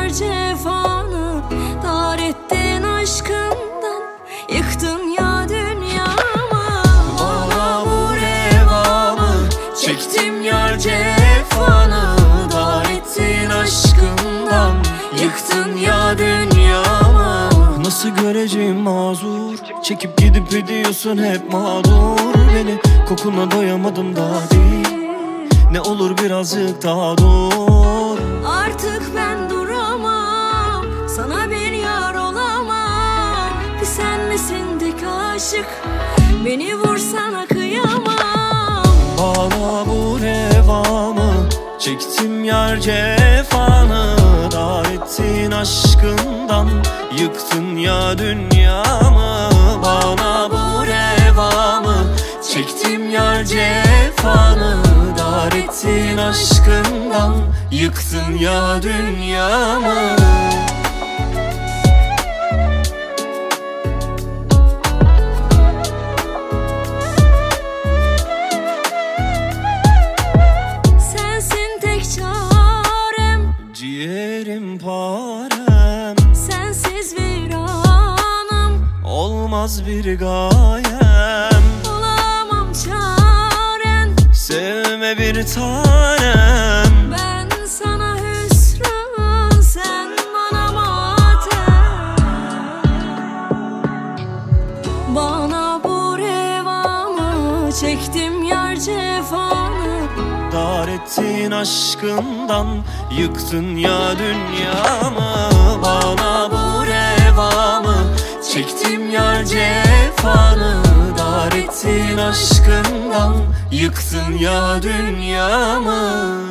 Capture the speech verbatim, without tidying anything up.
yar cefanı, dar ettin aşkından, yıktın ya dünyamı. Bana bu reva mı? Çektim yar cefanı, dar ettin aşkından, yıktın ya dünyamı. Nasıl göreceğim mazur, çekip gidip ediyorsun hep mağdur beni. Kokuna doyamadım daha değil, ne olur birazcık daha dur. Artık ben duramam, sana bir yar olamam. Bir sen misin dik aşık, beni vursana kıyamam. Bana bu reva mı? Çektim yar cefanı, dar ettin aşkından, yıktın ya dünyamı. Bana bu reva mı? Çektim yar cefanı, dar ettin aşkından, yıktın ya dünyamı. Sensin tek çarem, Ciğerim parem, sensiz viranım, olmaz bir gayem. olamam çaren. Sevme bir tanem, Ben sana hüsran, sen bana matem. Bana bu reva mı? Çektim yar cefanı, dar ettin aşkından, yıktın ya dünyamı. Bana bu reva mı? Çektim yar cefanı, dar ettin aşkından, yıktın ya dünyamı.